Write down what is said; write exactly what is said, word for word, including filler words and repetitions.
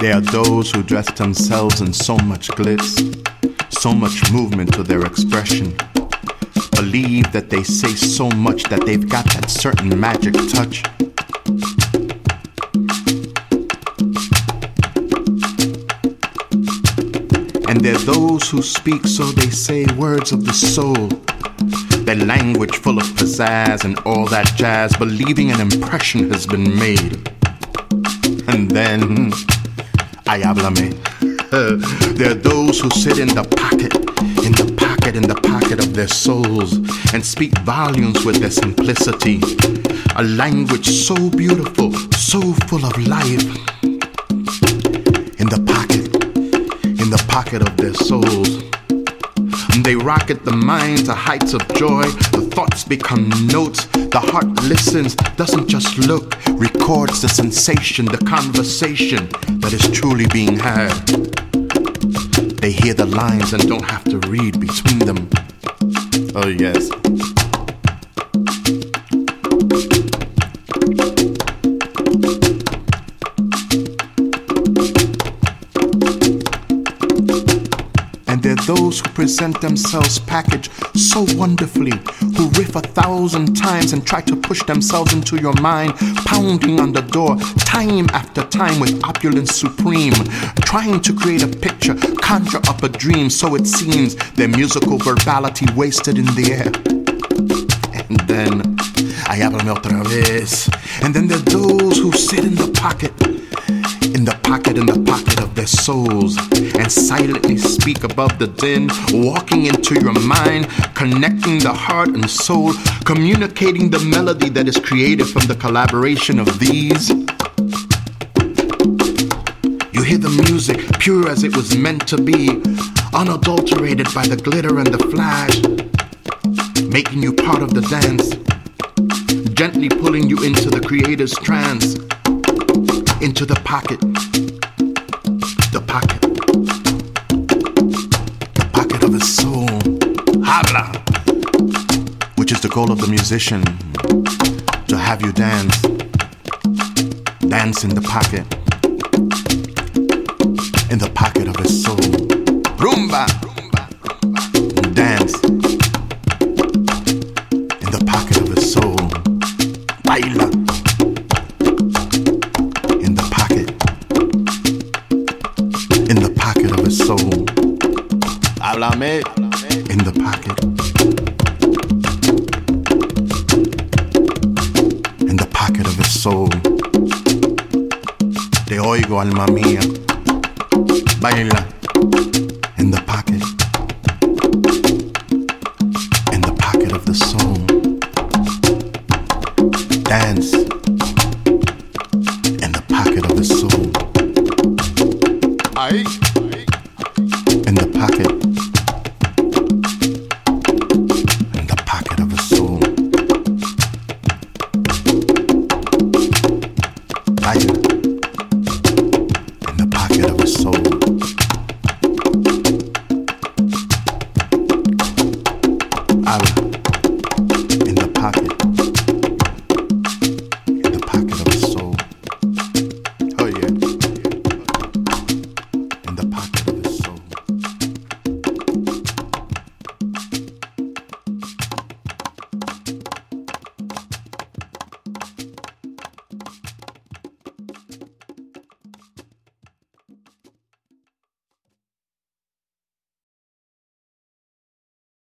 There are those who dress themselves in so much glitz, so much movement to their expression. Believe that they say so much that they've got that certain magic touch. And there are those who speak so they say words of the soul, their language full of pizzazz and all that jazz, believing an impression has been made. And then, ay, háblame. Uh, there are those who sit in the pocket, in the pocket, in the pocket of their souls and speak volumes with their simplicity. A language so beautiful, so full of life. In the pocket, in the pocket of their souls. They rocket the mind to heights of joy. The thoughts become notes. The heart listens, doesn't just look, records the sensation, the conversation that is truly being had. They hear the lines and don't have to read between them. Oh yes. And there are those who present themselves packaged so wonderfully, who riff a thousand times and try to push themselves into your mind, pounding on the door time after time with opulence supreme, trying to create a picture, conjure up a dream, so it seems their musical verbality wasted in the air. And then, ay, háblame otra vez. And then there are those who sit in the pocket, in the pocket, in the pocket of their souls, and silently speak above the din, walking into your mind, connecting the heart and soul, communicating the melody that is created from the collaboration of these. You hear the music pure as it was meant to be, unadulterated by the glitter and the flash, making you part of the dance, gently pulling you into the creator's trance, into the pocket, the pocket, the pocket of his soul. Habla, which is the goal of the musician, to have you dance, dance in the pocket, in the pocket of his soul. Rumba, dance in the pocket of his soul. Baila. In the pocket of his soul. Háblame. In the pocket. In the pocket of his soul. Te oigo, alma mía. Baila. In the pocket. In the pocket of the soul. Dance. In the pocket of his soul. Aye. In the pocket, in the pocket of his soul. Aye. In the pocket of his soul. Aye.